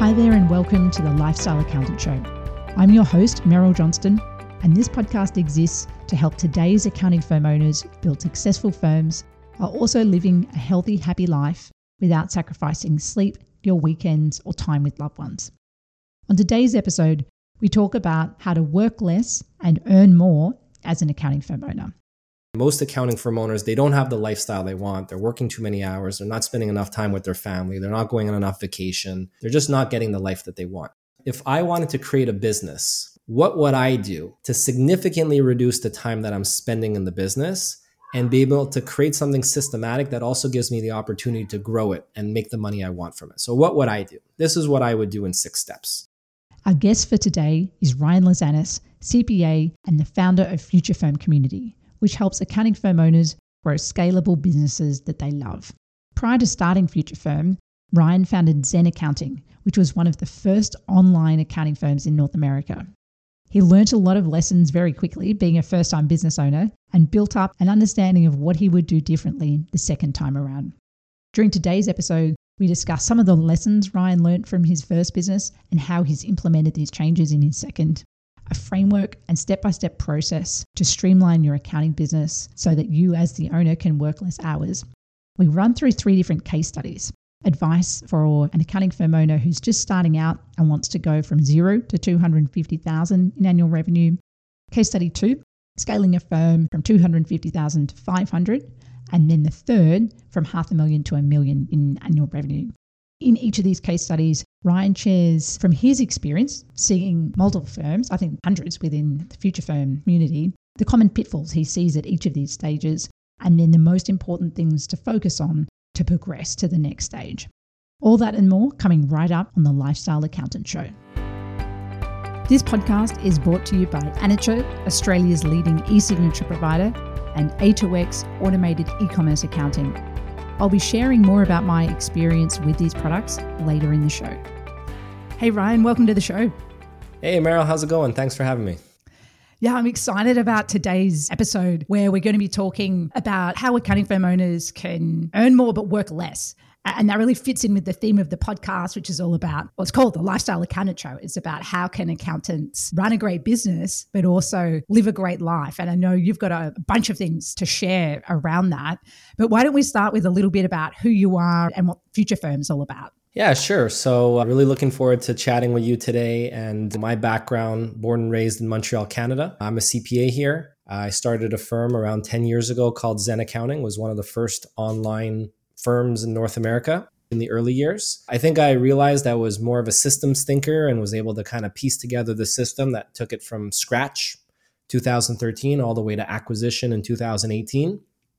Hi there and welcome to the Lifestyle Accountant Show. I'm your host, Meryl Johnston, and this podcast exists to help today's accounting firm owners build successful firms while also living a healthy, happy life without sacrificing sleep, your weekends, or time with loved ones. On today's episode, we talk about how to work less and earn more as an accounting firm owner. Most accounting firm owners, they don't have the lifestyle they want. They're working too many hours. They're not spending enough time with their family. They're not going on enough vacation. They're just not getting the life that they want. If I wanted to create a business, what would I do to significantly reduce the time that I'm spending in the business and be able to create something systematic that also gives me the opportunity to grow it and make the money I want from it? So what would I do? This is what I would do in 6 steps. Our guest for today is Ryan Lazanis, CPA and the founder of Future Firm Community, which helps accounting firm owners grow scalable businesses that they love. Prior to starting Future Firm, Ryan founded Zen Accounting, which was one of the first online accounting firms in North America. He learnt a lot of lessons very quickly, being a first-time business owner, and built up an understanding of what he would do differently the second time around. During today's episode, we discuss some of the lessons Ryan learnt from his first business and how he's implemented these changes in his second, a framework and step-by-step process to streamline your accounting business so that you as the owner can work less hours. We run through 3 different case studies. Advice for an accounting firm owner who's just starting out and wants to go from 0 to 250,000 in annual revenue. Case study 2, scaling a firm from 250,000 to 500. And then the third, from $500,000 to $1 million in annual revenue. In each of these case studies, Ryan shares from his experience seeing multiple firms, I think hundreds within the Future Firm community, the common pitfalls he sees at each of these stages, and then the most important things to focus on to progress to the next stage. All that and more coming right up on the Lifestyle Accountant Show. This podcast is brought to you by Anicho, Australia's leading e-signature provider, and A2X Automated E-commerce Accounting. I'll be sharing more about my experience with these products later in the show. Hey Ryan, welcome to the show. Hey Meryl, how's it going? Thanks for having me. Yeah, I'm excited about today's episode where we're going to be talking about how accounting firm owners can earn more but work less. And that really fits in with the theme of the podcast, which is all about what's called the Lifestyle Accountant Show. It's about how can accountants run a great business, but also live a great life. And I know you've got a bunch of things to share around that. But why don't we start with a little bit about who you are and what Future Firm's all about? Yeah, sure. So I'm really looking forward to chatting with you today. And my background, born and raised in Montreal, Canada. I'm a CPA here. I started a firm around 10 years ago called Zen Accounting. It was one of the first online firms in North America in the early years. I think I realized I was more of a systems thinker and was able to kind of piece together the system that took it from scratch, 2013, all the way to acquisition in 2018.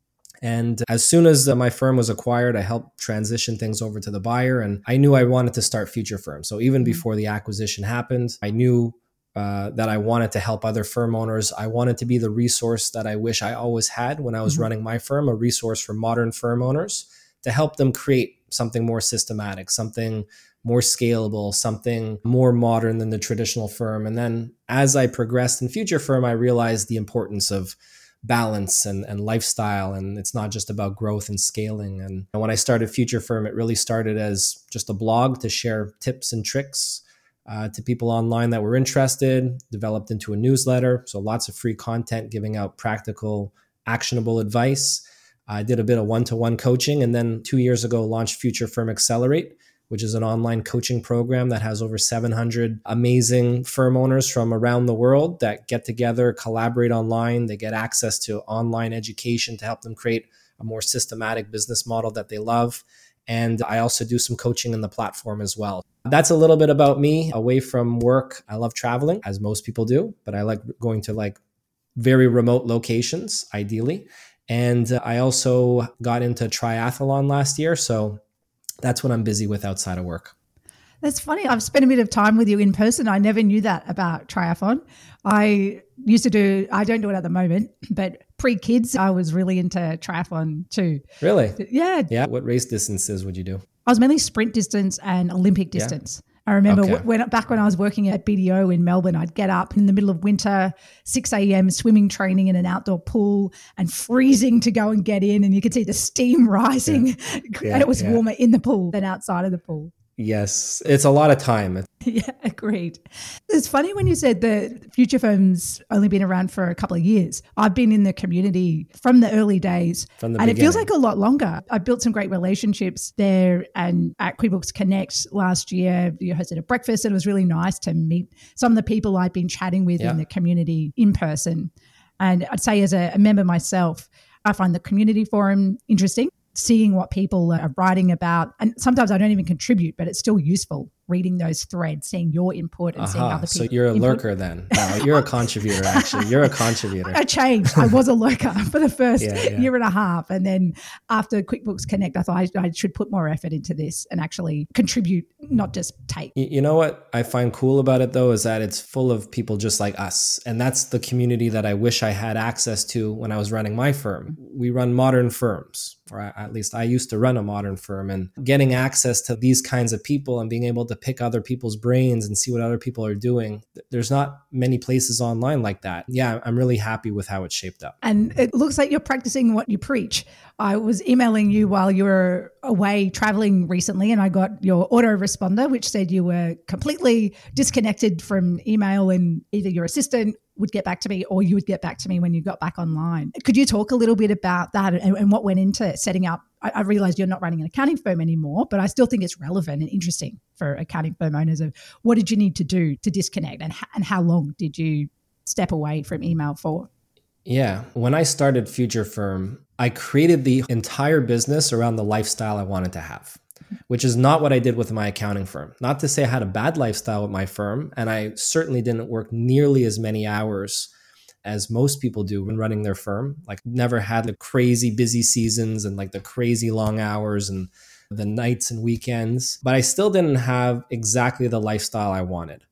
And as soon as my firm was acquired, I helped transition things over to the buyer. And I knew I wanted to start Future Firm. So even before the acquisition happened, I knew that I wanted to help other firm owners. I wanted to be the resource that I wish I always had when I was running my firm, a resource for modern firm owners to help them create something more systematic, something more scalable, something more modern than the traditional firm. And then as I progressed in Future Firm, I realized the importance of balance and lifestyle. And it's not just about growth and scaling. And when I started Future Firm, it really started as just a blog to share tips and tricks to people online that were interested, developed into a newsletter. So lots of free content, giving out practical, actionable advice. I did a bit of one-to-one coaching, and then 2 years ago launched Future Firm Accelerate, which is an online coaching program that has over 700 amazing firm owners from around the world that get together, collaborate online. They get access to online education to help them create a more systematic business model that they love. And I also do some coaching in the platform as well. That's a little bit about me. Away from work, I love traveling, as most people do, but I like going to very remote locations, ideally. And I also got into triathlon last year. So that's what I'm busy with outside of work. That's funny. I've spent a bit of time with you in person. I never knew that about triathlon. I used to do, I don't do it at the moment, but pre-kids, I was really into triathlon too. Really? Yeah. Yeah. What race distances would you do? I was mainly sprint distance and Olympic distance. Yeah. I remember when I was working at BDO in Melbourne, I'd get up in the middle of winter, 6 a.m. swimming training in an outdoor pool and freezing to go and get in, and you could see the steam rising. Yeah. It was warmer in the pool than outside of the pool. Yes, it's a lot of time. Yeah, agreed. It's funny when you said that Future Firm's only been around for a couple of years. I've been in the community from the early days, From the and beginning. it feels like a lot longer. I built some great relationships there, and at QuickBooks Connect last year, you hosted a breakfast, and it was really nice to meet some of the people I'd been chatting with in the community in person. And I'd say as a member myself, I find the community forum interesting, seeing what people are writing about. And sometimes I don't even contribute, but it's still useful reading those threads, seeing your input and seeing other people. So you're a lurker then. No, you're a contributor, actually. You're a contributor. I changed. I was a lurker for the first year and a half. And then after QuickBooks Connect, I thought I should put more effort into this and actually contribute, not just take. You know what I find cool about it, though, is that it's full of people just like us. And that's the community that I wish I had access to when I was running my firm. We run modern firms, or at least I used to run a modern firm, and getting access to these kinds of people and being able to pick other people's brains and see what other people are doing. There's not many places online like that. Yeah, I'm really happy with how it's shaped up. And it looks like you're practicing what you preach. I was emailing you while you were away traveling recently, and I got your autoresponder, which said you were completely disconnected from email, and either your assistant would get back to me or you would get back to me when you got back online. Could you talk a little bit about that and what went into setting up? I realize you're not running an accounting firm anymore, but I still think it's relevant and interesting for accounting firm owners of what did you need to do to disconnect, and how long did you step away from email for? Yeah. When I started Future Firm, I created the entire business around the lifestyle I wanted to have, which is not what I did with my accounting firm. Not to say I had a bad lifestyle with my firm, and I certainly didn't work nearly as many hours as most people do when running their firm. Like, never had the crazy busy seasons and like the crazy long hours and the nights and weekends, but I still didn't have exactly the lifestyle I wanted.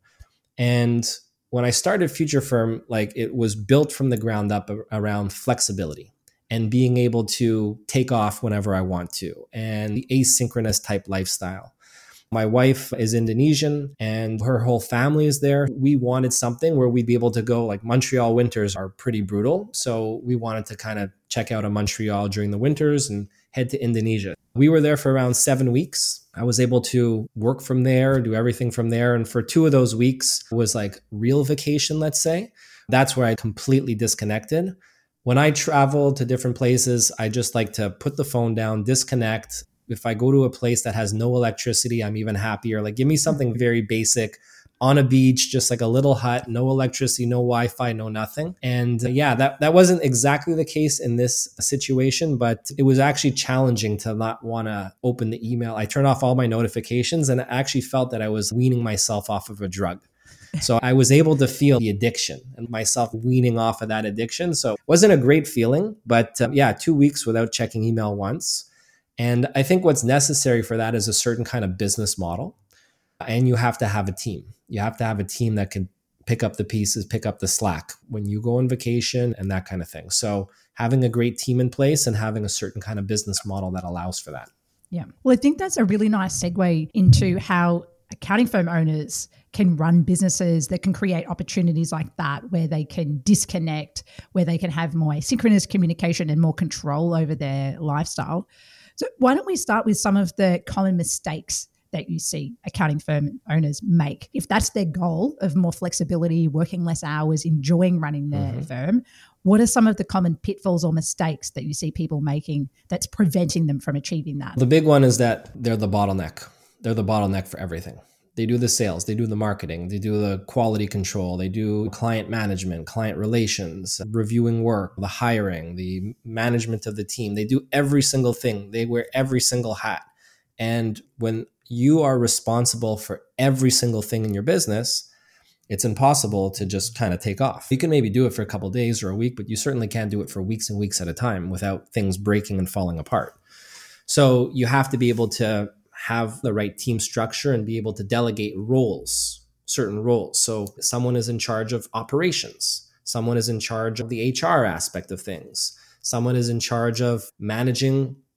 And when I started Future Firm, like, it was built from the ground up around flexibility and being able to take off whenever I want to, and the asynchronous type lifestyle. My wife is Indonesian and her whole family is there. We wanted something where we'd be able to go, like, Montreal winters are pretty brutal. So we wanted to kind of check out of Montreal during the winters and head to Indonesia. We were there for around 7 weeks. I was able to work from there, do everything from there. And for 2 of those weeks was like real vacation, let's say. That's where I completely disconnected. When I travel to different places, I just like to put the phone down, disconnect. If I go to a place that has no electricity, I'm even happier. Like, give me something very basic on a beach, just like a little hut, no electricity, no Wi-Fi, no nothing. And that wasn't exactly the case in this situation, but it was actually challenging to not want to open the email. I turned off all my notifications, and I actually felt that I was weaning myself off of a drug. So I was able to feel the addiction and myself weaning off of that addiction. So it wasn't a great feeling, but 2 weeks without checking email once. And I think what's necessary for that is a certain kind of business model. And you have to have a team. You have to have a team that can pick up the pieces, pick up the slack when you go on vacation and that kind of thing. So having a great team in place and having a certain kind of business model that allows for that. Yeah. Well, I think that's a really nice segue into how accounting firm owners can run businesses that can create opportunities like that, where they can disconnect, where they can have more asynchronous communication and more control over their lifestyle. So why don't we start with some of the common mistakes that you see accounting firm owners make? If that's their goal of more flexibility, working less hours, enjoying running their firm, what are some of the common pitfalls or mistakes that you see people making that's preventing them from achieving that? The big one is that they're the bottleneck. They're the bottleneck for everything. They do the sales, they do the marketing, they do the quality control, they do client management, client relations, reviewing work, the hiring, the management of the team. They do every single thing. They wear every single hat. And when you are responsible for every single thing in your business, it's impossible to just kind of take off. You can maybe do it for a couple of days or a week, but you certainly can't do it for weeks and weeks at a time without things breaking and falling apart. So you have to be able to have the right team structure and be able to delegate roles, certain roles. So someone is in charge of operations. Someone is in charge of the HR aspect of things. Someone is in charge of managing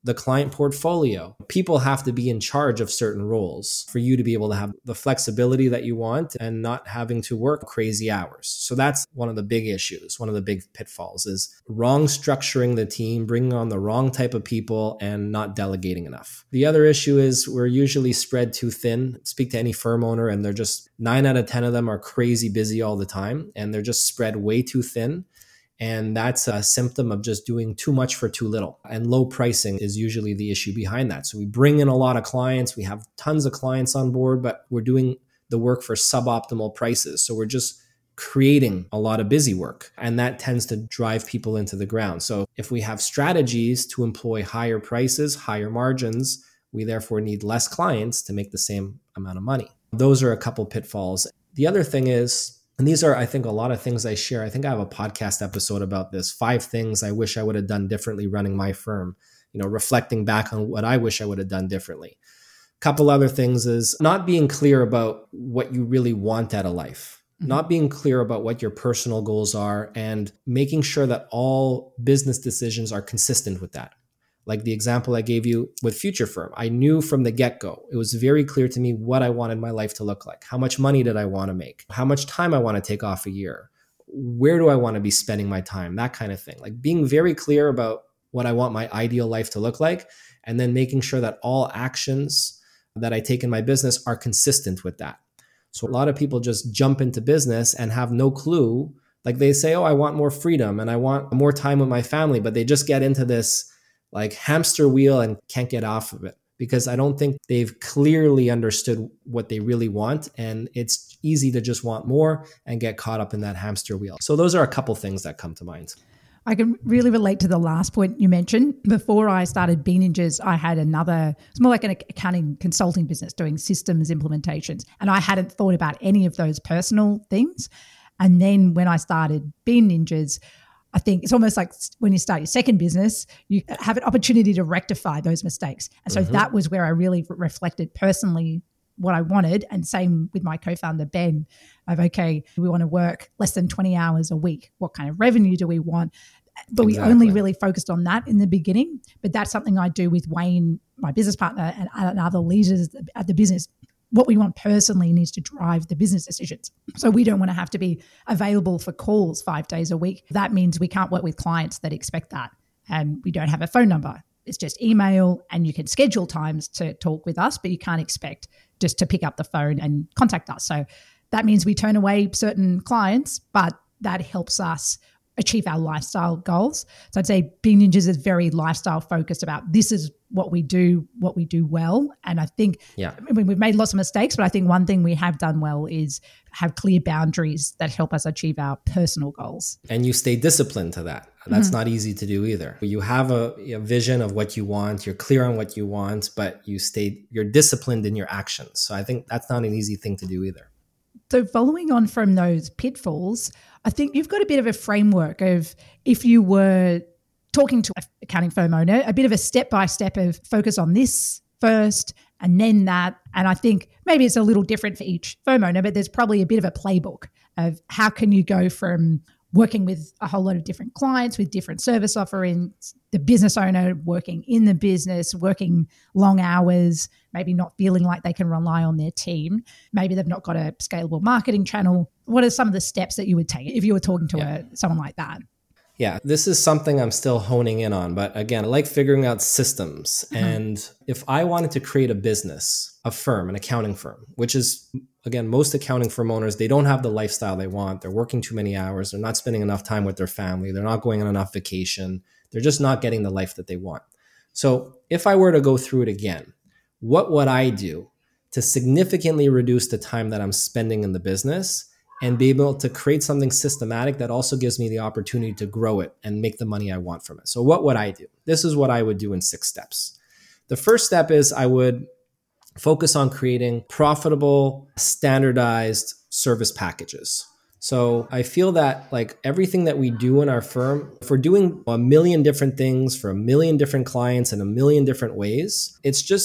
the client portfolio. People have to be in charge of certain roles for you to be able to have the flexibility that you want and not having to work crazy hours. So that's one of the big issues. One of the big pitfalls is wrong structuring the team, bringing on the wrong type of people and not delegating enough. The other issue is we're usually spread too thin. Speak to any firm owner and they're just 9 out of 10 of them are crazy busy all the time and they're just spread way too thin. And that's a symptom of just doing too much for too little. And low pricing is usually the issue behind that. So we bring in a lot of clients. We have tons of clients on board, but we're doing the work for suboptimal prices. So we're just creating a lot of busy work. And that tends to drive people into the ground. So if we have strategies to employ higher prices, higher margins, we therefore need less clients to make the same amount of money. Those are a couple pitfalls. The other thing is, and these are, I think, a lot of things I share. I think I have a podcast episode about this. 5 things I wish I would have done differently running my firm, reflecting back on what I wish I would have done differently. A couple other things is not being clear about what you really want out of life, not being clear about what your personal goals are, and making sure that all business decisions are consistent with that. Like the example I gave you with Future Firm, I knew from the get-go, it was very clear to me what I wanted my life to look like. How much money did I want to make? How much time I want to take off a year? Where do I want to be spending my time? That kind of thing. Like being very clear about what I want my ideal life to look like, and then making sure that all actions that I take in my business are consistent with that. So a lot of people just jump into business and have no clue. Like they say, oh, I want more freedom and I want more time with my family, but they just get into this like hamster wheel and can't get off of it because I don't think they've clearly understood what they really want. And it's easy to just want more and get caught up in that hamster wheel. So those are a couple things that come to mind. I can really relate to the last point you mentioned. Before I started Bean Ninjas, I had it's more like an accounting consulting business doing systems implementations. And I hadn't thought about any of those personal things. And then when I started Bean Ninjas, I think it's almost like when you start your second business, you have an opportunity to rectify those mistakes. And so that was where I really reflected personally what I wanted. And same with my co-founder, Ben, of, okay, we want to work less than 20 hours a week. What kind of revenue do we want? But we only really focused on that in the beginning. But that's something I do with Wayne, my business partner, and other leaders at the business. What we want personally needs to drive the business decisions. So we don't want to have to be available for calls 5 days a week. That means we can't work with clients that expect that. And we don't have a phone number. It's just email, and you can schedule times to talk with us, but you can't expect just to pick up the phone and contact us. So that means we turn away certain clients, but that helps us achieve our lifestyle goals. So I'd say Bean Ninjas is very lifestyle focused about this is what we do well. And I think we've made lots of mistakes, but I think one thing we have done well is have clear boundaries that help us achieve our personal goals. And you stay disciplined to that. That's not easy to do either. You have a vision of what you want, you're clear on what you want, but you're disciplined in your actions. So I think that's not an easy thing to do either. So following on from those pitfalls, I think you've got a bit of a framework of, if you were talking to an accounting firm owner, a bit of a step-by-step of focus on this first and then that. And I think maybe it's a little different for each firm owner, but there's probably a bit of a playbook of how can you go from working with a whole lot of different clients with different service offerings, the business owner working in the business, working long hours, maybe not feeling like they can rely on their team. Maybe they've not got a scalable marketing channel. What are some of the steps that you would take if you were talking to someone like that? Yeah, this is something I'm still honing in on. But again, I like figuring out systems. And if I wanted to create a business, a firm, an accounting firm, which is, again, most accounting firm owners, they don't have the lifestyle they want. They're working too many hours. They're not spending enough time with their family. They're not going on enough vacation. They're just not getting the life that they want. So if I were to go through it again, what would I do to significantly reduce the time that I'm spending in the business and be able to create something systematic that also gives me the opportunity to grow it and make the money I want from it? So what would I do? This is what I would do in 6 steps. The first step is I would focus on creating profitable, standardized service packages. So I feel that like everything that we do in our firm, if we're doing a million different things for a million different clients in a million different ways,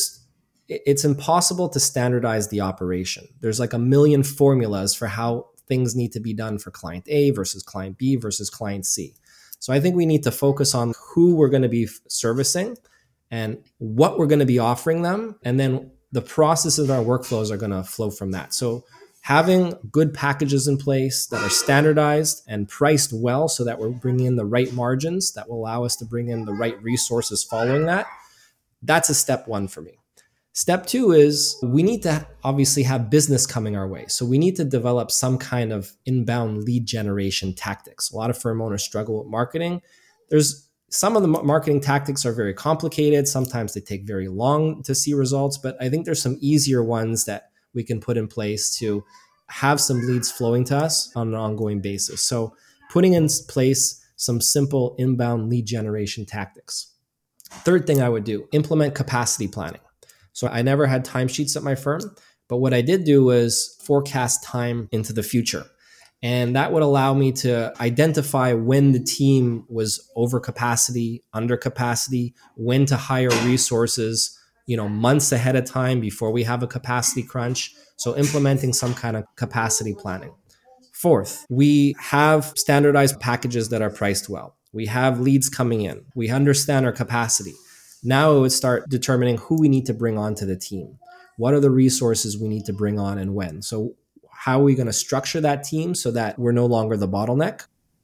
it's impossible to standardize the operation. There's like a million formulas for how things need to be done for client A versus client B versus client C. So I think we need to focus on who we're going to be servicing and what we're going to be offering them. And then the processes of our workflows are going to flow from that. So having good packages in place that are standardized and priced well so that we're bringing in the right margins that will allow us to bring in the right resources following that, that's a step one for me. Step two is we need to obviously have business coming our way. So we need to develop some kind of inbound lead generation tactics. A lot of firm owners struggle with marketing. There's some of the marketing tactics are very complicated. Sometimes they take very long to see results, but I think there's some easier ones that we can put in place to have some leads flowing to us on an ongoing basis. So putting in place some simple inbound lead generation tactics. Third thing I would do, implement capacity planning. So I never had timesheets at my firm, but what I did do was forecast time into the future. And that would allow me to identify when the team was over capacity, under capacity, when to hire resources, months ahead of time before we have a capacity crunch. So implementing some kind of capacity planning. Fourth, we have standardized packages that are priced well. We have leads coming in. We understand our capacity. Now it would start determining who we need to bring onto the team. What are the resources we need to bring on and when? So how are we going to structure that team so that we're no longer the bottleneck?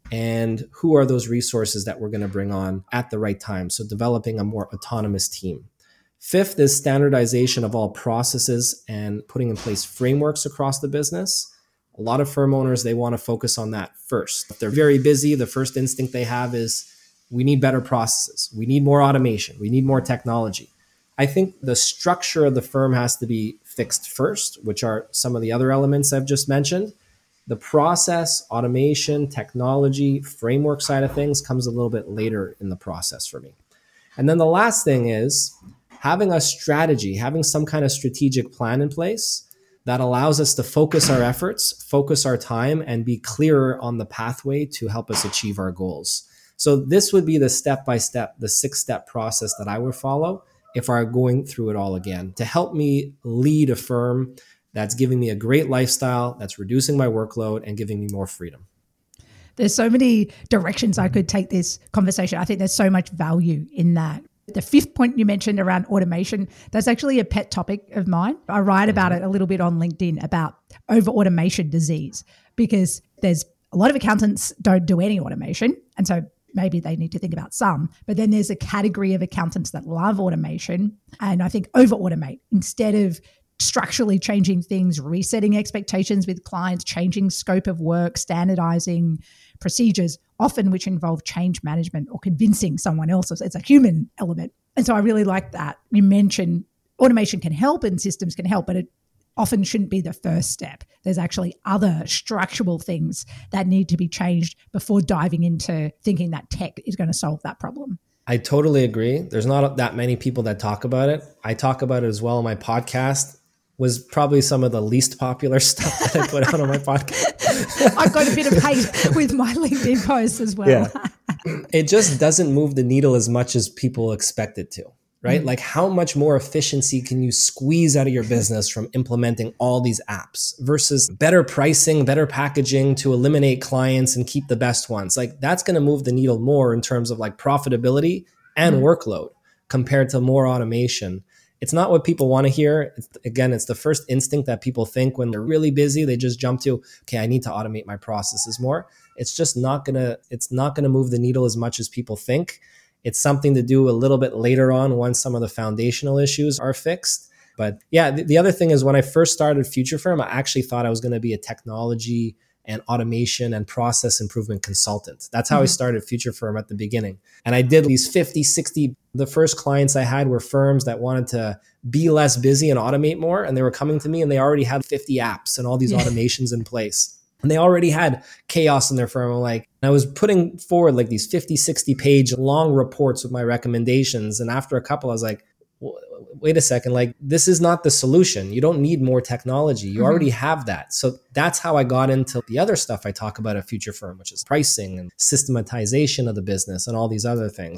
And who are those resources that we're going to bring on at the right time? So developing a more autonomous team. Fifth is standardization of all processes and putting in place frameworks across the business. A lot of firm owners, they want to focus on that first. If they're very busy, the first instinct they have is, we need better processes. We need more automation. We need more technology. I think the structure of the firm has to be fixed first, which are some of the other elements I've just mentioned. The process, automation, technology, framework side of things comes a little bit later in the process for me. And then the last thing is having a strategy, having some kind of strategic plan in place that allows us to focus our efforts, focus our time, and be clearer on the pathway to help us achieve our goals. So this would be the step-by-step, the 6-step process that I would follow if I were going through it all again to help me lead a firm that's giving me a great lifestyle, that's reducing my workload and giving me more freedom. There's so many directions I could take this conversation. I think there's so much value in that. The fifth point you mentioned around automation, that's actually a pet topic of mine. I write about it a little bit on LinkedIn about over-automation disease because there's a lot of accountants don't do any automation. And so maybe they need to think about some. But then there's a category of accountants that love automation and I think over-automate instead of structurally changing things, resetting expectations with clients, changing scope of work, standardizing procedures, often which involve change management or convincing someone else. It's a human element. And so I really like that. You mentioned automation can help and systems can help, but it often shouldn't be the first step. There's actually other structural things that need to be changed before diving into thinking that tech is going to solve that problem. I totally agree. There's not that many people that talk about it. I talk about it as well on my podcast. Was probably some of the least popular stuff that I put out on my podcast. I've got a bit of hate with my LinkedIn posts as well. Yeah. It just doesn't move the needle as much as people expect it to, right? Mm-hmm. Like how much more efficiency can you squeeze out of your business from implementing all these apps versus better pricing, better packaging to eliminate clients and keep the best ones? Like that's going to move the needle more in terms of like profitability and workload compared to more automation. It's not what people want to hear. It's the first instinct that people think when they're really busy. They just jump to, okay, I need to automate my processes more. It's just not gonna move the needle as much as people think. It's something to do a little bit later on once some of the foundational issues are fixed. But yeah, the other thing is when I first started Future Firm, I actually thought I was going to be a technology and automation and process improvement consultant. That's how I started Future Firm at the beginning. And I did these 50, 60, the first clients I had were firms that wanted to be less busy and automate more. And they were coming to me and they already had 50 apps and all these automations in place. And they already had chaos in their firm. I was putting forward like these 50, 60 page long reports with my recommendations. And after a couple, I was like, wait a second, like this is not the solution. You don't need more technology. You already have that. So that's how I got into the other stuff I talk about at Future Firm, which is pricing and systematization of the business and all these other things. And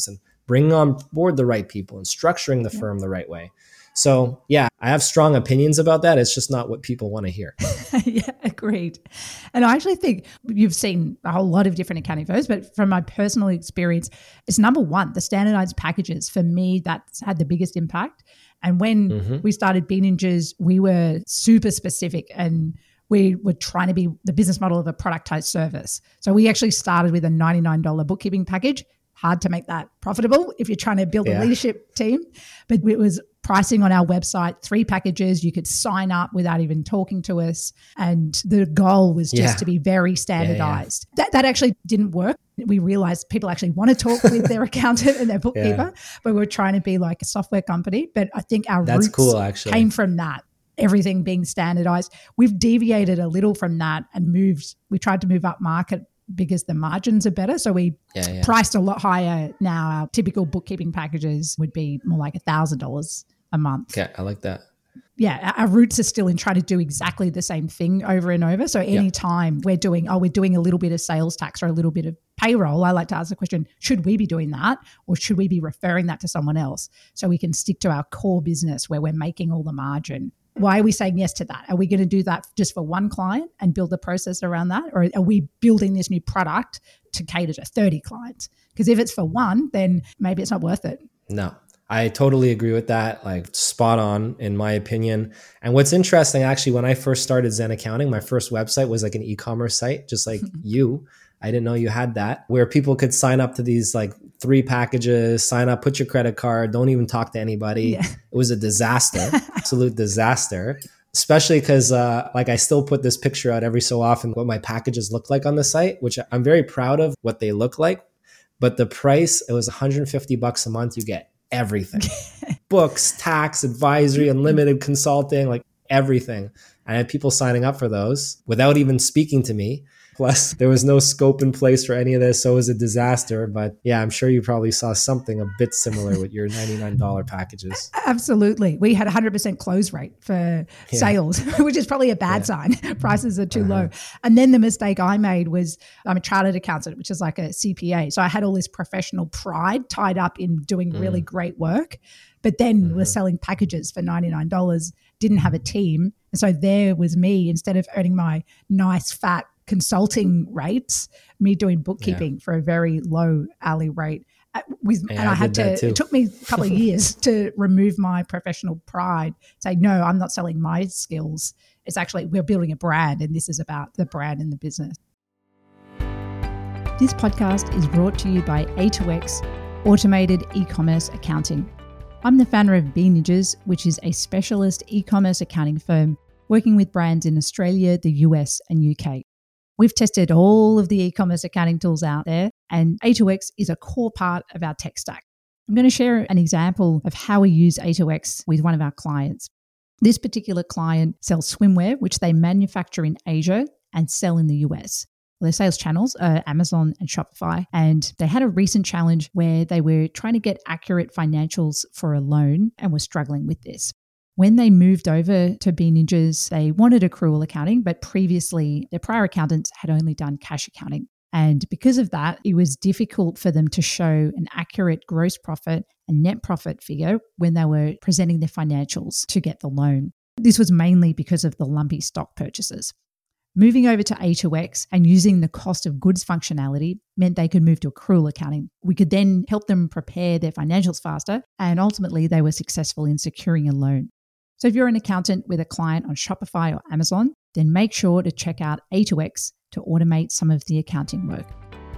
bringing on board the right people and structuring the firm the right way. So yeah, I have strong opinions about that. It's just not what people want to hear. Yeah, agreed. And I actually think you've seen a whole lot of different accounting firms, but from my personal experience, it's number one, the standardized packages. For me, that's had the biggest impact. And when we started B Ninjas, we were super specific and we were trying to be the business model of a productized service. So we actually started with a $99 bookkeeping package. Hard to make that profitable if you're trying to build a leadership team. But it was pricing on our website, 3 packages. You could sign up without even talking to us. And the goal was just to be very standardized. That actually didn't work. We realized people actually want to talk with their accountant and their bookkeeper, but we're trying to be like a software company. But I think our roots came from that. Everything being standardized. We've deviated a little from that and we tried to move up market because the margins are better. So we priced a lot higher now. Our typical bookkeeping packages would be more like $1,000 a month. Okay, I like that. Yeah, our roots are still in trying to do exactly the same thing over and over. So anytime we're doing a little bit of sales tax or a little bit of payroll, I like to ask the question, should we be doing that or should we be referring that to someone else so we can stick to our core business where we're making all the margin? Why are we saying yes to that? Are we going to do that just for one client and build the process around that? Or are we building this new product to cater to 30 clients? Because if it's for one, then maybe it's not worth it. No, I totally agree with that. Like spot on in my opinion. And what's interesting, actually, when I first started Zen Accounting, my first website was like an e-commerce site, just like you. I didn't know you had that, where people could sign up to these like 3 packages, sign up, put your credit card, don't even talk to anybody. Yeah. It was a disaster, absolute disaster, especially because like I still put this picture out every so often, what my packages look like on the site, which I'm very proud of what they look like. But the price, it was $150 a month. You get everything, books, tax, advisory, unlimited consulting, like everything. I had people signing up for those without even speaking to me. Plus, there was no scope in place for any of this, so it was a disaster. But yeah, I'm sure you probably saw something a bit similar with your $99 packages. Absolutely. We had 100% close rate for sales, which is probably a bad sign. Prices are too low. And then the mistake I made was I'm a chartered accountant, which is like a CPA. So I had all this professional pride tied up in doing really great work, but then was selling packages for $99, didn't have a team. And so there was me, instead of earning my nice fat consulting rates, me doing bookkeeping for a very low hourly rate. It took me a couple of years to remove my professional pride, say, no, I'm not selling my skills. It's actually, we're building a brand and this is about the brand and the business. This podcast is brought to you by A2X, Automated E-Commerce Accounting. I'm the founder of B Ninjas, which is a specialist e-commerce accounting firm working with brands in Australia, the US and UK. We've tested all of the e-commerce accounting tools out there, and A2X is a core part of our tech stack. I'm going to share an example of how we use A2X with one of our clients. This particular client sells swimwear, which they manufacture in Asia and sell in the US. Their sales channels are Amazon and Shopify, and they had a recent challenge where they were trying to get accurate financials for a loan and were struggling with this. When they moved over to B Ninjas, they wanted accrual accounting, but previously their prior accountants had only done cash accounting. And because of that, it was difficult for them to show an accurate gross profit and net profit figure when they were presenting their financials to get the loan. This was mainly because of the lumpy stock purchases. Moving over to A2X and using the cost of goods functionality meant they could move to accrual accounting. We could then help them prepare their financials faster, and ultimately they were successful in securing a loan. So if you're an accountant with a client on Shopify or Amazon, then make sure to check out A2X to automate some of the accounting work.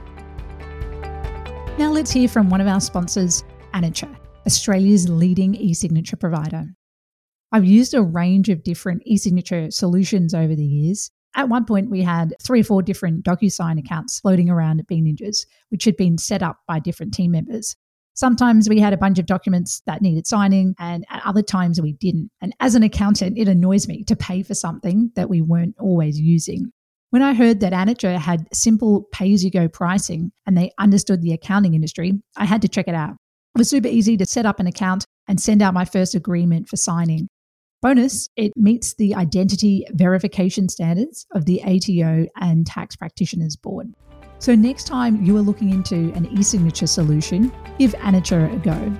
Now let's hear from one of our sponsors, Anature, Australia's leading e-signature provider. I've used a range of different e-signature solutions over the years. At one point, we had 3 or 4 different DocuSign accounts floating around at B Ninjas, which had been set up by different team members. Sometimes we had a bunch of documents that needed signing, and at other times we didn't. And as an accountant, it annoys me to pay for something that we weren't always using. When I heard that Anature had simple pay-as-you-go pricing and they understood the accounting industry, I had to check it out. It was super easy to set up an account and send out my first agreement for signing. Bonus, it meets the identity verification standards of the ATO and Tax Practitioners Board. So next time you are looking into an e-signature solution, give Anature a go.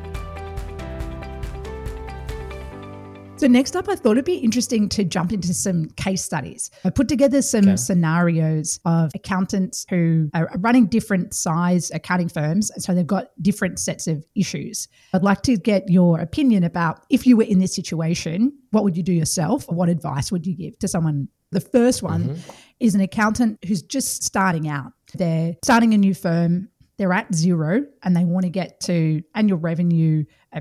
So next up, I thought it'd be interesting to jump into some case studies. I put together some scenarios of accountants who are running different size accounting firms, and so they've got different sets of issues. I'd like to get your opinion about, if you were in this situation, what would you do yourself, or what advice would you give to someone? The first one is an accountant who's just starting out. They're starting a new firm. They're at zero and they want to get to annual revenue of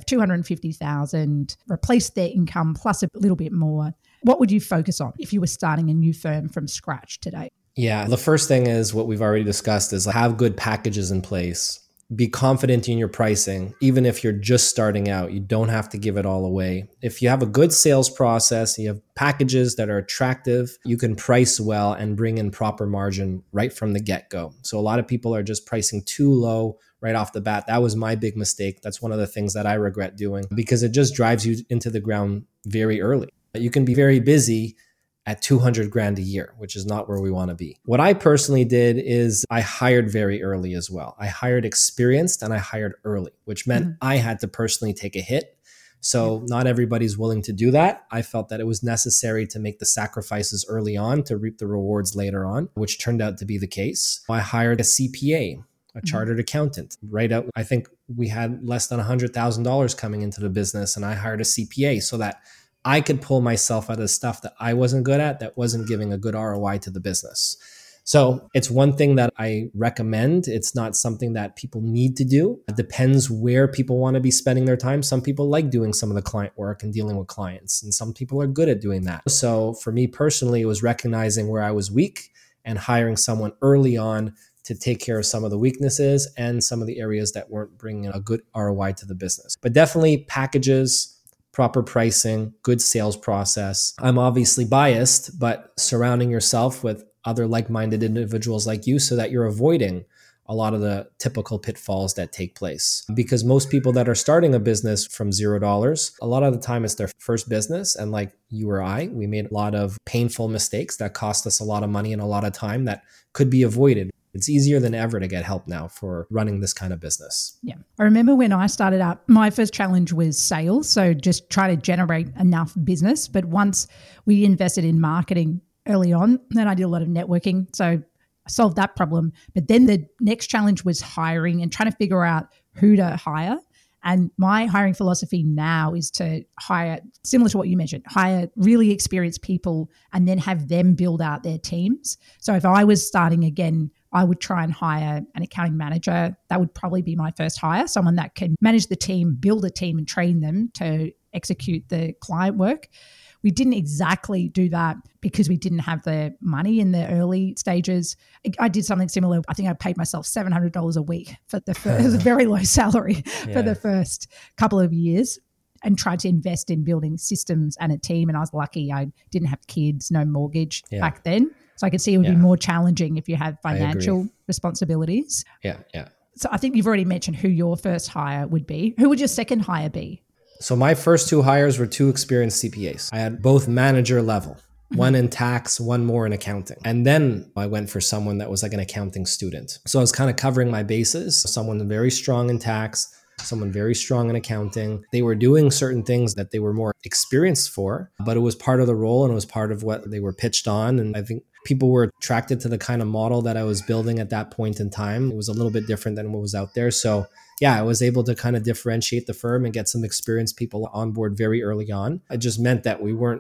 250,000, replace their income plus a little bit more. What would you focus on if you were starting a new firm from scratch today? Yeah, the first thing is what we've already discussed is have good packages in place. Be confident in your pricing. Even if you're just starting out, you don't have to give it all away. If you have a good sales process, you have packages that are attractive, you can price well and bring in proper margin right from the get-go. So a lot of people are just pricing too low right off the bat. That was my big mistake. That's one of the things that I regret doing because it just drives you into the ground very early. You can be very busy at 200 grand a year, which is not where we want to be. What I personally did is I hired very early as well. I hired experienced and I hired early, which meant I had to personally take a hit. So not everybody's willing to do that. I felt that it was necessary to make the sacrifices early on to reap the rewards later on, which turned out to be the case. I hired a CPA, a chartered accountant. Right out, I think we had less than $100,000 coming into the business, and I hired a CPA so that I could pull myself out of stuff that I wasn't good at, that wasn't giving a good ROI to the business. So it's one thing that I recommend. It's not something that people need to do. It depends where people want to be spending their time. Some people like doing some of the client work and dealing with clients, and some people are good at doing that. So for me personally, it was recognizing where I was weak and hiring someone early on to take care of some of the weaknesses and some of the areas that weren't bringing a good ROI to the business. But definitely packages, proper pricing, good sales process. I'm obviously biased, but surrounding yourself with other like-minded individuals like you so that you're avoiding a lot of the typical pitfalls that take place. Because most people that are starting a business from $0, a lot of the time it's their first business. And like you or I, we made a lot of painful mistakes that cost us a lot of money and a lot of time that could be avoided. It's easier than ever to get help now for running this kind of business. Yeah. I remember when I started out, my first challenge was sales. So just try to generate enough business. But once we invested in marketing early on, then I did a lot of networking. So I solved that problem. But then the next challenge was hiring and trying to figure out who to hire. And my hiring philosophy now is to hire, similar to what you mentioned, hire really experienced people and then have them build out their teams. So if I was starting again, I would try and hire an accounting manager. That would probably be my first hire, someone that can manage the team, build a team and train them to execute the client work. We didn't exactly do that because we didn't have the money in the early stages. I did something similar. I think I paid myself $700 a week for the first, it was a very low salary for the first couple of years, and tried to invest in building systems and a team. And I was lucky I didn't have kids, no mortgage back then. So I could see it would be more challenging if you had financial responsibilities. Yeah. So I think you've already mentioned who your first hire would be. Who would your second hire be? So my first two hires were two experienced CPAs. I had both manager level, one in tax, one more in accounting. And then I went for someone that was like an accounting student. So I was kind of covering my bases. Someone very strong in tax, someone very strong in accounting. They were doing certain things that they were more experienced for, but it was part of the role and it was part of what they were pitched on. And I think people were attracted to the kind of model that I was building at that point in time. It was a little bit different than what was out there. So yeah, I was able to kind of differentiate the firm and get some experienced people on board very early on. It just meant that we weren't,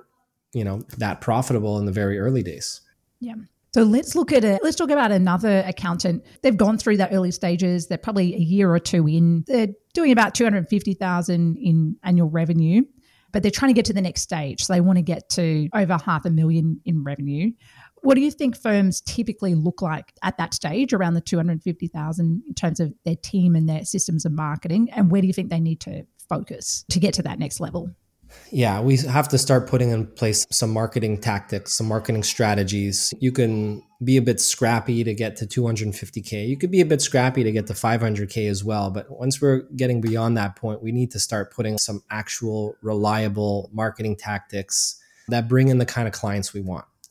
that profitable in the very early days. Yeah. So let's talk about another accountant. They've gone through that early stages. They're probably a year or two in. They're doing about 250,000 in annual revenue, but they're trying to get to the next stage. So they want to get to over $500,000 in revenue. What do you think firms typically look like at that stage, around the 250,000, in terms of their team and their systems and marketing? And where do you think they need to focus to get to that next level? Yeah, we have to start putting in place some marketing tactics, some marketing strategies. You can be a bit scrappy to get to 250K. You could be a bit scrappy to get to 500K as well. But once we're getting beyond that point, we need to start putting some actual reliable marketing tactics that bring in the kind of clients we want.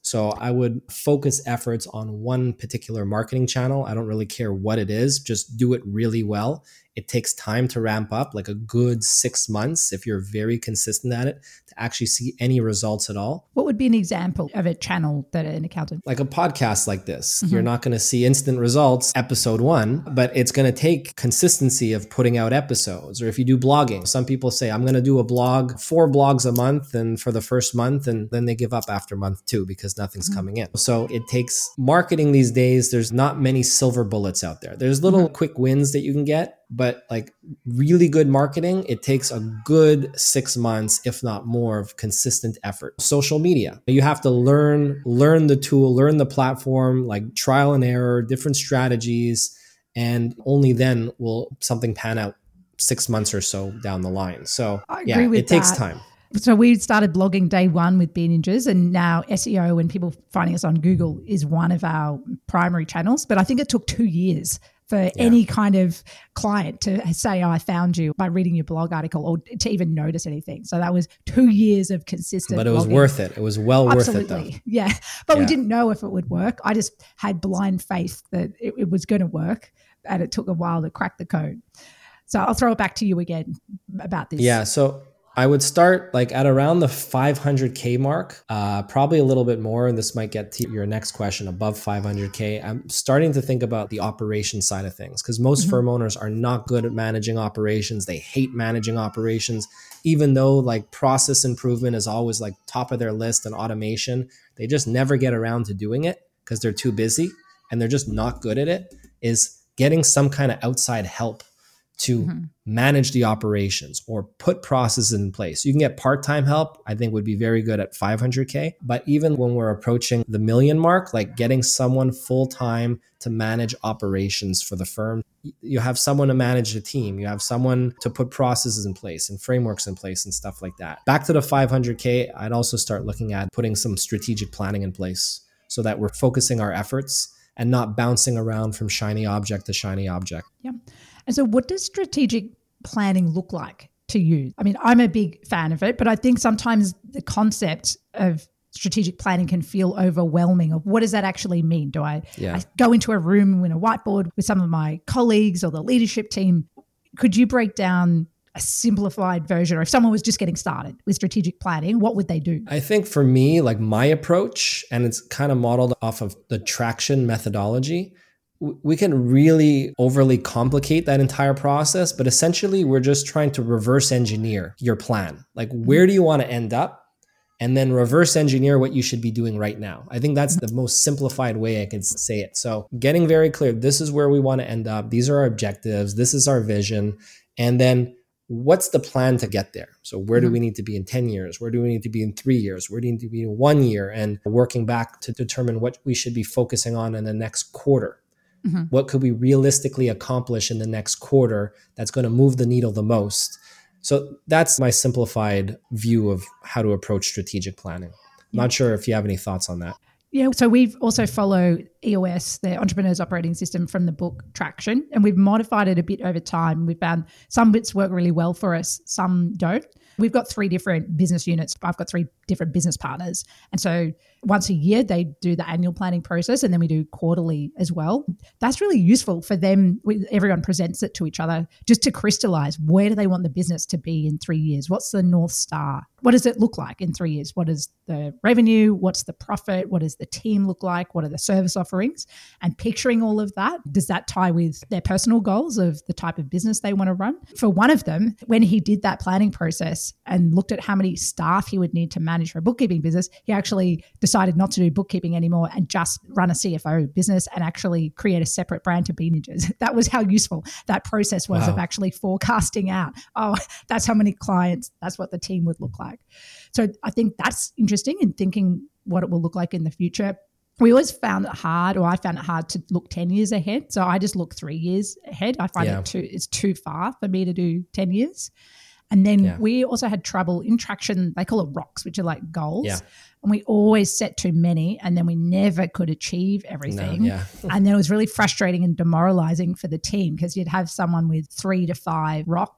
So I would focus efforts on one particular marketing channel. I don't really care what it is, just do it really well. It takes time to ramp up, like a good 6 months if you're very consistent at it, to actually see any results at all. What would be an example of a channel that an accountant? Like a podcast like this, you're not going to see instant results episode 1, but it's going to take consistency of putting out episodes. Or if you do blogging, some people say, I'm going to do a blog, 4 blogs a month and for the first month, and then they give up after month 2 because nothing's coming in. So it takes marketing these days. There's not many silver bullets out there. There's little quick wins that you can get, but like really good marketing, it takes a good 6 months, if not more, of consistent effort. Social media, you have to learn the tool, learn the platform, like trial and error, different strategies, and only then will something pan out 6 months or so down the line. So I agree with it takes that. time. So we started blogging day one with Beer Ninjas, and now SEO and people finding us on Google is one of our primary channels. But I think it took 2 years for any kind of client to say, I found you by reading your blog article, or to even notice anything. So that was 2 years of consistent But it was blogging. worth it. It was well worth it, though. Yeah. But we didn't know if it would work. I just had blind faith that it was going to work, and it took a while to crack the code. So I'll throw it back to you again about this. Yeah. So I would start like at around the 500K mark, probably a little bit more. And this might get to your next question, above 500K. I'm starting to think about the operation side of things, because most firm owners are not good at managing operations. They hate managing operations, even though like process improvement is always like top of their list and automation. They just never get around to doing it because they're too busy and they're just not good at it. Is getting some kind of outside help to manage the operations or put processes in place. You can get part-time help, I think would be very good at 500K. But even when we're approaching the million mark, like getting someone full-time to manage operations for the firm, you have someone to manage the team. You have someone to put processes in place and frameworks in place and stuff like that. Back to the 500K, I'd also start looking at putting some strategic planning in place so that we're focusing our efforts and not bouncing around from shiny object to shiny object. Yeah. And so what does strategic planning look like to you? I mean, I'm a big fan of it, but I think sometimes the concept of strategic planning can feel overwhelming. Of what does that actually mean? Do I go into a room with a whiteboard with some of my colleagues or the leadership team? Could you break down a simplified version, or if someone was just getting started with strategic planning, what would they do? I think for me, like my approach, and it's kind of modeled off of the traction methodology, we can really overly complicate that entire process, but essentially we're just trying to reverse engineer your plan. Like, where do you want to end up? And then reverse engineer what you should be doing right now. I think that's the most simplified way I can say it. So getting very clear, this is where we want to end up. These are our objectives. This is our vision. And then what's the plan to get there? So where do we need to be in 10 years? Where do we need to be in 3 years? Where do we need to be in 1 year? And working back to determine what we should be focusing on in the next quarter. What could we realistically accomplish in the next quarter that's going to move the needle the most? So that's my simplified view of how to approach strategic planning. I'm not sure if you have any thoughts on that. Yeah, so we've also followed EOS, the Entrepreneur's Operating System, from the book Traction, and we've modified it a bit over time. We found some bits work really well for us, some don't. We've got 3 different business units. I've got 3 different business partners. And so once a year, they do the annual planning process, and then we do quarterly as well. That's really useful for them. Everyone presents it to each other just to crystallize, where do they want the business to be in 3 years? What's the North Star? What does it look like in 3 years? What is the revenue? What's the profit? What does the team look like? What are the service offerings? And picturing all of that, does that tie with their personal goals of the type of business they want to run? For one of them, when he did that planning process and looked at how many staff he would need to manage for a bookkeeping business, he actually decided not to do bookkeeping anymore and just run a CFO business and actually create a separate brand to Beer Ninjas. That was how useful that process was of actually forecasting out, that's how many clients, that's what the team would look like. So I think that's interesting in thinking what it will look like in the future. We always found it hard, or I found it hard to look 10 years ahead. So I just look 3 years ahead. I find it's too far for me to do 10 years. And then we also had trouble in Traction. They call it rocks, which are like goals. Yeah. And we always set too many, and then we never could achieve everything. And then it was really frustrating and demoralizing for the team, because you'd have someone with 3 to 5 rocks,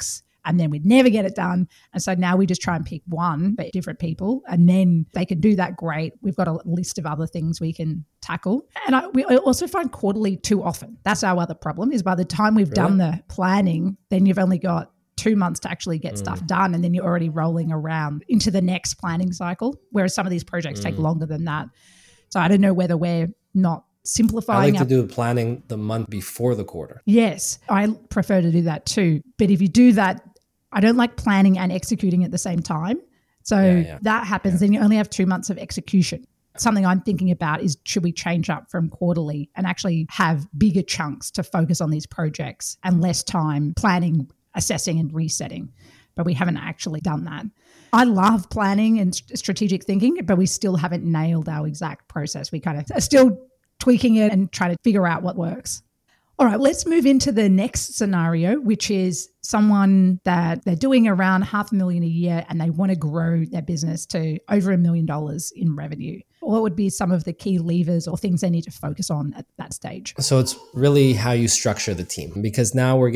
and then we'd never get it done. And so now we just try and pick one, but different people, and then they can do that great. We've got a list of other things we can tackle. And we also find quarterly too often. That's our other problem, is by the time we've done the planning, then you've only got 2 months to actually get stuff done, and then you're already rolling around into the next planning cycle, whereas some of these projects take longer than that. So I don't know whether we're not simplifying. I like to do the planning the month before the quarter. Yes, I prefer to do that too. But if you do that, I don't like planning and executing at the same time. So that happens, then you only have 2 months of execution. Something I'm thinking about is, should we change up from quarterly and actually have bigger chunks to focus on these projects and less time planning, assessing and resetting? But we haven't actually done that. I love planning and strategic thinking, but we still haven't nailed our exact process. We kind of are still tweaking it and trying to figure out what works. All right, let's move into the next scenario, which is someone that they're doing around $500,000 a year and they want to grow their business to over $1 million in revenue. What would be some of the key levers or things they need to focus on at that stage? So it's really how you structure the team, because now we're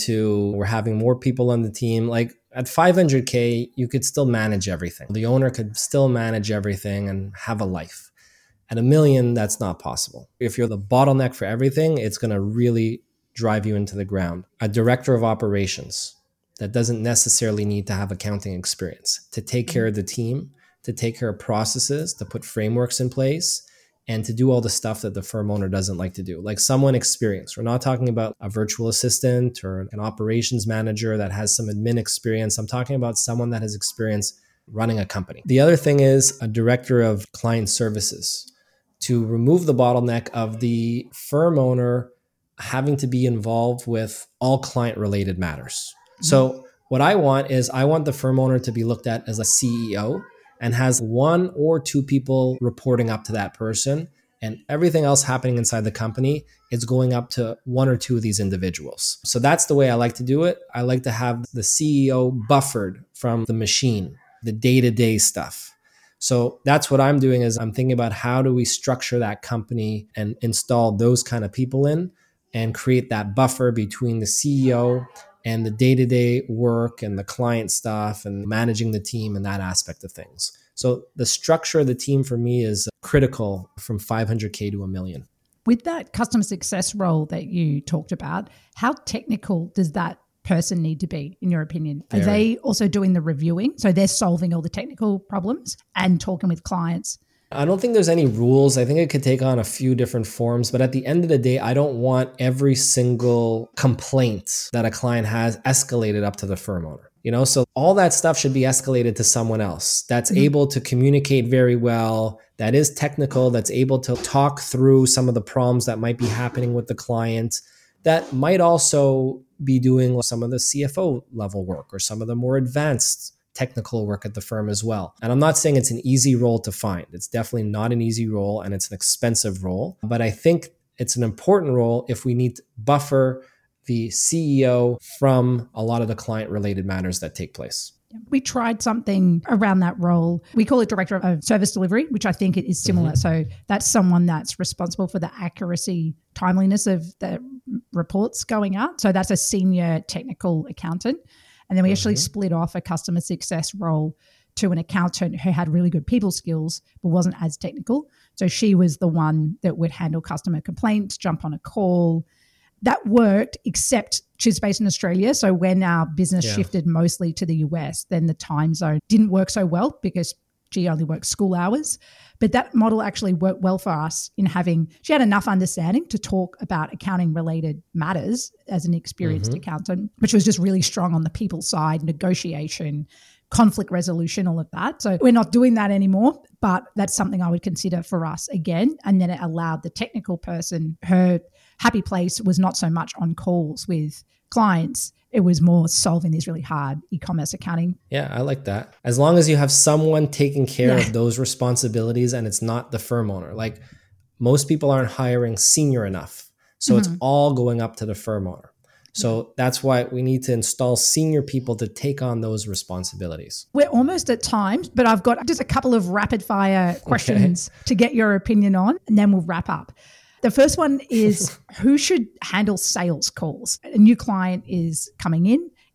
having more people on the team. Like at 500K, you could still manage everything. The owner could still manage everything and have a life. At $1 million, that's not possible. If you're the bottleneck for everything, it's going to really drive you into the ground. A director of operations that doesn't necessarily need to have accounting experience to take care of the team, to take care of processes, to put frameworks in place, and to do all the stuff that the firm owner doesn't like to do. Like someone experienced. We're not talking about a virtual assistant or an operations manager that has some admin experience. I'm talking about someone that has experience running a company. The other thing is a director of client services, to remove the bottleneck of the firm owner having to be involved with all client-related matters. So what I want the firm owner to be looked at as a CEO and has 1 or 2 people reporting up to that person, and everything else happening inside the company is going up to 1 or 2 of these individuals. So that's the way I like to do it. I like to have the CEO buffered from the machine, the day-to-day stuff. So that's what I'm doing, is I'm thinking about how do we structure that company and install those kind of people in and create that buffer between the CEO and the day-to-day work and the client stuff and managing the team and that aspect of things. So the structure of the team for me is critical from 500K to $1 million. With that customer success role that you talked about, how technical does that person need to be, in your opinion? Are they also doing the reviewing? So they're solving all the technical problems and talking with clients? I don't think there's any rules. I think it could take on a few different forms, but at the end of the day, I don't want every single complaint that a client has escalated up to the firm owner. So all that stuff should be escalated to someone else that's able to communicate very well, that is technical, that's able to talk through some of the problems that might be happening with the client, that might also be doing some of the CFO level work or some of the more advanced technical work at the firm as well. And I'm not saying it's an easy role to find. It's definitely not an easy role, and it's an expensive role. But I think it's an important role if we need to buffer the CEO from a lot of the client-related matters that take place. We tried something around that role. We call it Director of Service Delivery, which I think it is similar. So that's someone that's responsible for the accuracy, timeliness of the reports going out. So that's a senior technical accountant. And then we actually split off a customer success role to an accountant who had really good people skills, but wasn't as technical. So she was the one that would handle customer complaints, jump on a call. That worked, except she's based in Australia. So when our business shifted mostly to the US, then the time zone didn't work so well because she only worked school hours. But that model actually worked well for us in she had enough understanding to talk about accounting related matters as an experienced accountant, which was just really strong on the people side, negotiation, conflict resolution, all of that. So we're not doing that anymore, but that's something I would consider for us again. And then it allowed the technical person, her happy place was not so much on calls with clients. It was more solving these really hard e-commerce accounting. Yeah, I like that. As long as you have someone taking care of those responsibilities and it's not the firm owner. Like most people aren't hiring senior enough. So it's all going up to the firm owner. So that's why we need to install senior people to take on those responsibilities. We're almost at time, but I've got just a couple of rapid fire questions to get your opinion on, and then we'll wrap up. The first one is who should handle sales calls? A new client is coming in.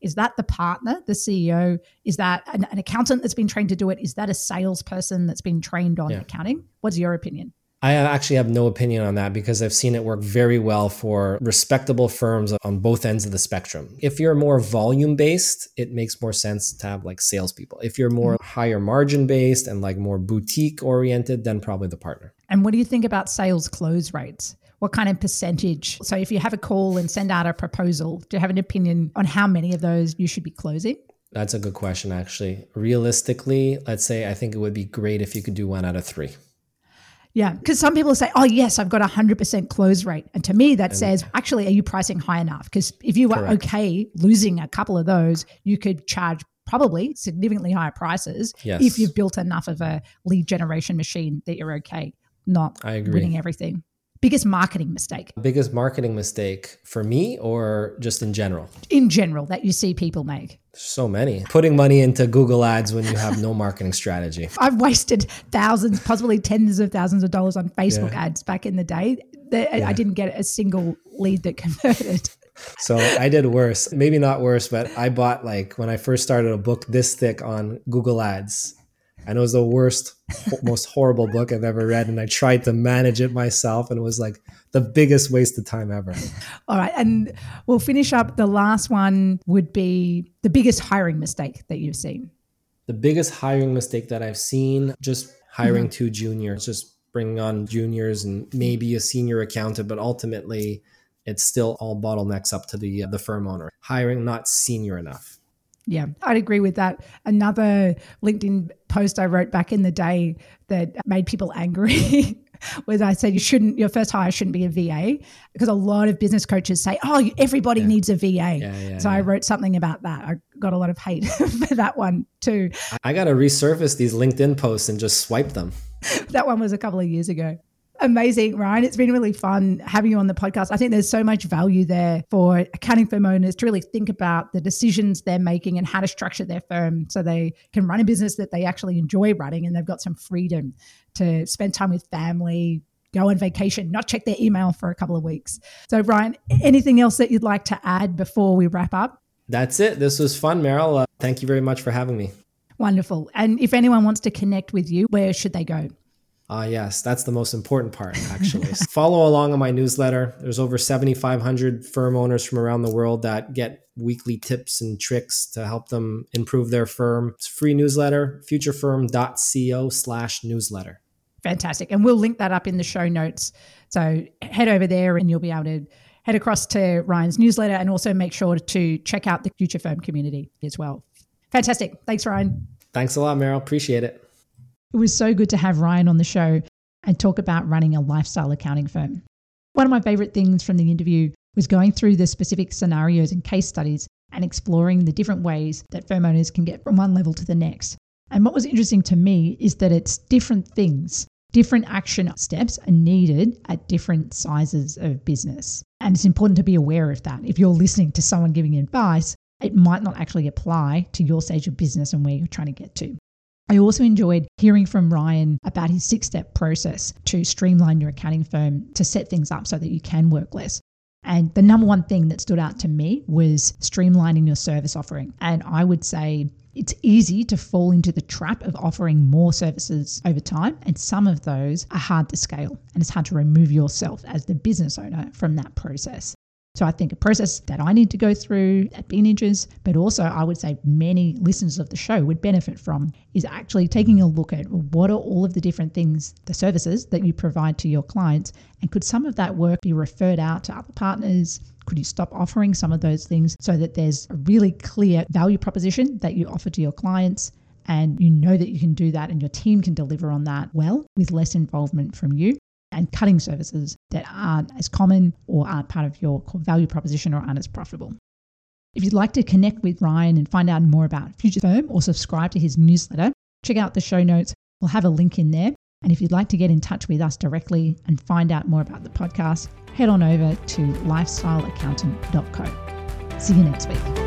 Is that the partner, the CEO? Is that an accountant that's been trained to do it? Is that a salesperson that's been trained on accounting? What's your opinion? I actually have no opinion on that because I've seen it work very well for respectable firms on both ends of the spectrum. If you're more volume-based, it makes more sense to have like salespeople. If you're more higher margin-based and like more boutique-oriented, then probably the partner. And what do you think about sales close rates? What kind of percentage? So if you have a call and send out a proposal, do you have an opinion on how many of those you should be closing? That's a good question, actually. Realistically, let's say I think it would be great if you could do 1 out of 3. Yeah, because some people say, oh, yes, I've got 100% close rate. And to me, that says, actually, are you pricing high enough? Because if you were okay losing a couple of those, you could charge probably significantly higher prices if you've built enough of a lead generation machine that you're okay not winning everything. Biggest marketing mistake? Biggest marketing mistake for me or just in general? In general, that you see people make. So many. Putting money into Google ads when you have no marketing strategy. I've wasted thousands, possibly tens of thousands of dollars on Facebook ads back in the day. I didn't get a single lead that converted. So I did worse. Maybe not worse, but I bought when I first started a book this thick on Google ads. And it was the worst, most horrible book I've ever read. And I tried to manage it myself. And it was like the biggest waste of time ever. All right. And we'll finish up. The last one would be the biggest hiring mistake that you've seen. The biggest hiring mistake that I've seen, just hiring 2 juniors, just bringing on juniors and maybe a senior accountant. But ultimately, it's still all bottlenecks up to the firm owner. Hiring not senior enough. Yeah, I'd agree with that. Another LinkedIn post I wrote back in the day that made people angry was I said your first hire shouldn't be a VA, because a lot of business coaches say, oh, everybody needs a VA. I wrote something about that. I got a lot of hate for that one too. I got to resurface these LinkedIn posts and just swipe them. That one was a couple of years ago. Amazing, Ryan. It's been really fun having you on the podcast. I think there's so much value there for accounting firm owners to really think about the decisions they're making and how to structure their firm so they can run a business that they actually enjoy running, and they've got some freedom to spend time with family, go on vacation, not check their email for a couple of weeks. So, Ryan, anything else that you'd like to add before we wrap up? That's it. This was fun, Meryl. Thank you very much for having me. Wonderful. And if anyone wants to connect with you, where should they go? Yes, that's the most important part, actually. Follow along on my newsletter. There's over 7,500 firm owners from around the world that get weekly tips and tricks to help them improve their firm. It's a free newsletter, futurefirm.co/newsletter. Fantastic. And we'll link that up in the show notes. So head over there and you'll be able to head across to Ryan's newsletter, and also make sure to check out the Future Firm community as well. Fantastic. Thanks, Ryan. Thanks a lot, Meryl. Appreciate it. It was so good to have Ryan on the show and talk about running a lifestyle accounting firm. One of my favorite things from the interview was going through the specific scenarios and case studies and exploring the different ways that firm owners can get from one level to the next. And what was interesting to me is that it's different things. Different action steps are needed at different sizes of business. And it's important to be aware of that. If you're listening to someone giving advice, it might not actually apply to your stage of business and where you're trying to get to. I also enjoyed hearing from Ryan about his 6-step process to streamline your accounting firm to set things up so that you can work less. And the number one thing that stood out to me was streamlining your service offering. And I would say it's easy to fall into the trap of offering more services over time. And some of those are hard to scale, and it's hard to remove yourself as the business owner from that process. So I think a process that I need to go through at Beanages, but also I would say many listeners of the show would benefit from, is actually taking a look at what are all of the different things, the services that you provide to your clients, and could some of that work be referred out to other partners? Could you stop offering some of those things so that there's a really clear value proposition that you offer to your clients, and you know that you can do that and your team can deliver on that well with less involvement from you? And cutting services that aren't as common or aren't part of your core value proposition or aren't as profitable. If you'd like to connect with Ryan and find out more about Future Firm or subscribe to his newsletter, check out the show notes. We'll have a link in there. And if you'd like to get in touch with us directly and find out more about the podcast, head on over to lifestyleaccountant.co. See you next week.